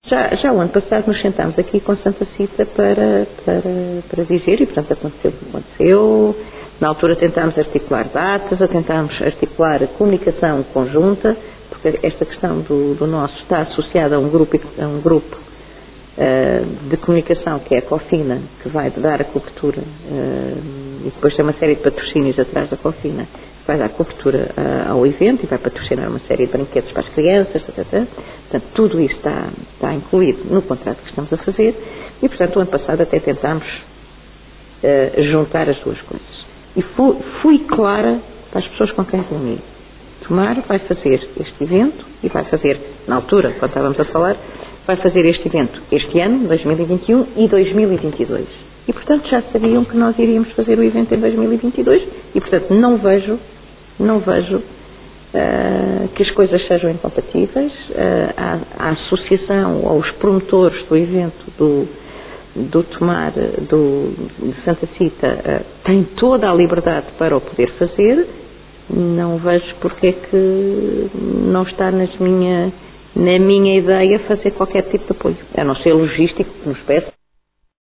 Já o ano passado nos sentámos aqui com Santa Cita para dizer, e portanto aconteceu o que aconteceu. Na altura tentámos articular datas, tentámos articular a comunicação conjunta, porque esta questão do nosso está associada a um grupo de comunicação que é a Cofina, que vai dar a cobertura, e depois tem uma série de patrocínios atrás da Cofina, que vai dar cobertura ao evento e vai patrocinar uma série de brinquedos para as crianças, portanto tudo isso está incluído no contrato que estamos a fazer e portanto o ano passado até tentámos juntar as duas coisas. E fui clara para as pessoas com quem reuni. Tomar vai fazer este evento e vai fazer, na altura, quando estávamos a falar, vai fazer este evento este ano, 2021 e 2022. E, portanto, já sabiam que nós iríamos fazer o evento em 2022 e, portanto, não vejo que as coisas sejam incompatíveis. A associação aos promotores do evento do Tomar, de Santa Cita, tem toda a liberdade para o poder fazer. Não vejo porque é que não está na minha ideia fazer qualquer tipo de apoio, a não ser logístico que nos peça.